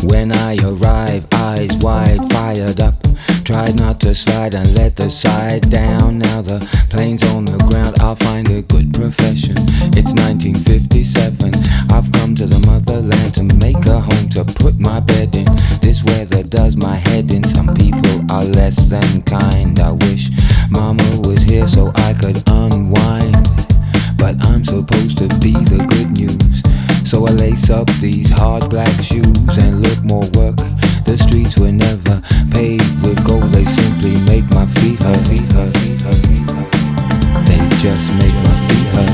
When I arrive, eyes wide, fired up. Tried not to slide and let the side down. Now the plane's on the ground, I'll find a good profession. It's 1957, I've come to the motherland to make a home, to put my bed in. This weather does my head in. Some people are less than kind. I wish mama was here so I could unwind, but I'm supposed to be the good news. So I lace up these hard black shoes and look more work. The streets were never paved with gold. They simply make my feet hurt. They just make my feet hurt.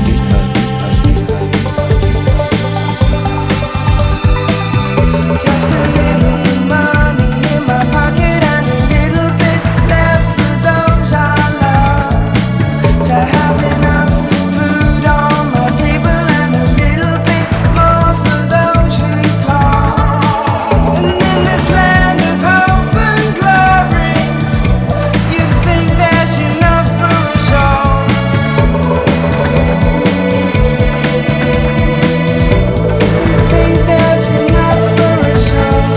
Just a little money in my pocket and a little bit left for those I love. To have enough food on my table and a little bit more for those who call. And in this land of hope and glory, you'd think there's enough for us all. You'd think there's enough for us all.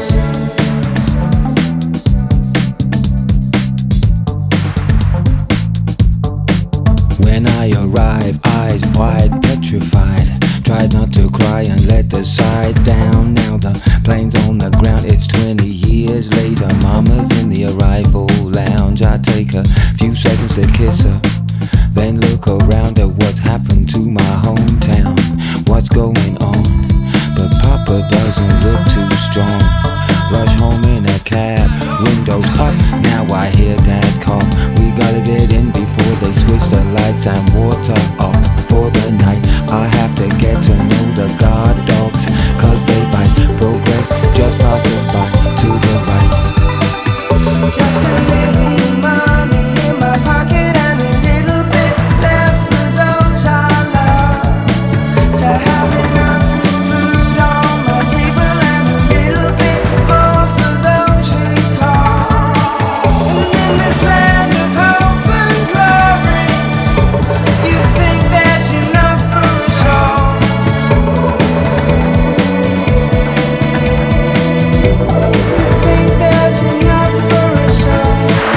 When I arrive, eyes wide, petrified. Tried not to cry and let the side down. Now the plane's on the ground, it's 20 years later. Mama's in the arrival lounge. I take a few seconds to kiss her, then look around at what's happened to my hometown. What's going on? But Papa doesn't look too strong. Rush home in a cab, windows up. Now I hear Dad cough. We gotta get in before they switch the lights and water off for the night. I have to get to know the guard dogs, 'cause they bite. Progress just passed us by to the right. Just a little money in my pocket and a little bit left for those I love. To have enough food on my table and a little bit more for those who call. And in this land of hope and glory, you'd think there's enough for us all. You'd think there's enough for us all.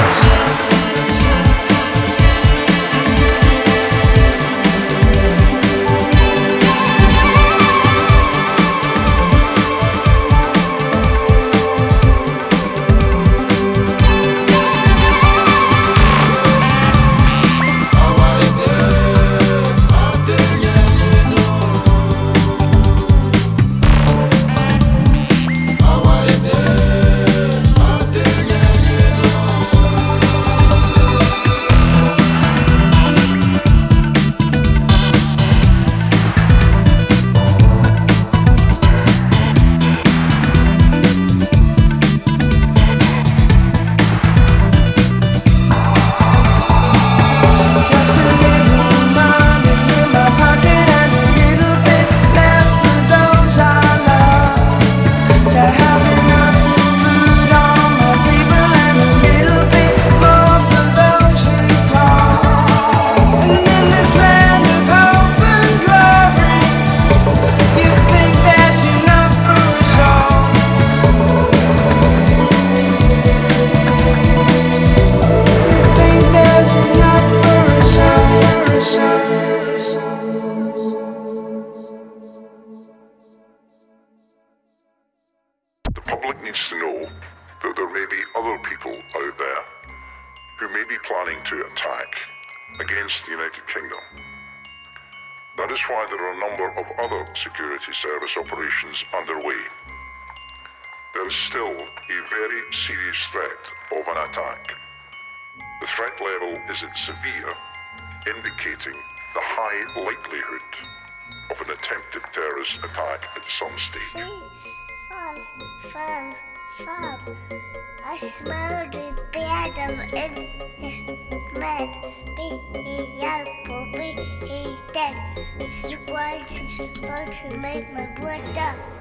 Just a little money in my pocket and a little bit left for those I love. To have enough food on my table and a little bit more for those who call. And in this land of hope and glory, you'd think there's enough for us all. You'd think there's enough for us all. The public needs to know that there may be other people out there who may be planning to attack against the United Kingdom. That is why there are a number of other security service operations underway. There is still a very serious threat of an attack. The threat level is at severe, indicating the high likelihood of an attempted terrorist attack at some stage. Fun. I smell the bed of it. Man, be young, be dead. Supposed to make my blood up.